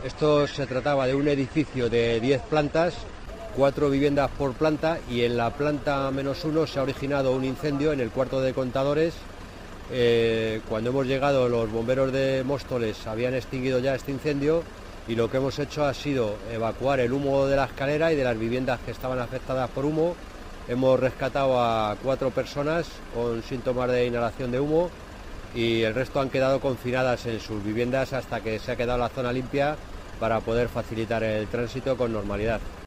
Esto se trataba de un edificio de 10 plantas, 4 viviendas por planta, y en la planta -1 se ha originado un incendio en el cuarto de contadores. Cuando hemos llegado, los bomberos de Móstoles habían extinguido ya este incendio, y lo que hemos hecho ha sido evacuar el humo de la escalera y de las viviendas que estaban afectadas por humo. Hemos rescatado a 4 personas con síntomas de inhalación de humo, y el resto han quedado confinadas en sus viviendas hasta que se ha quedado la zona limpia para poder facilitar el tránsito con normalidad.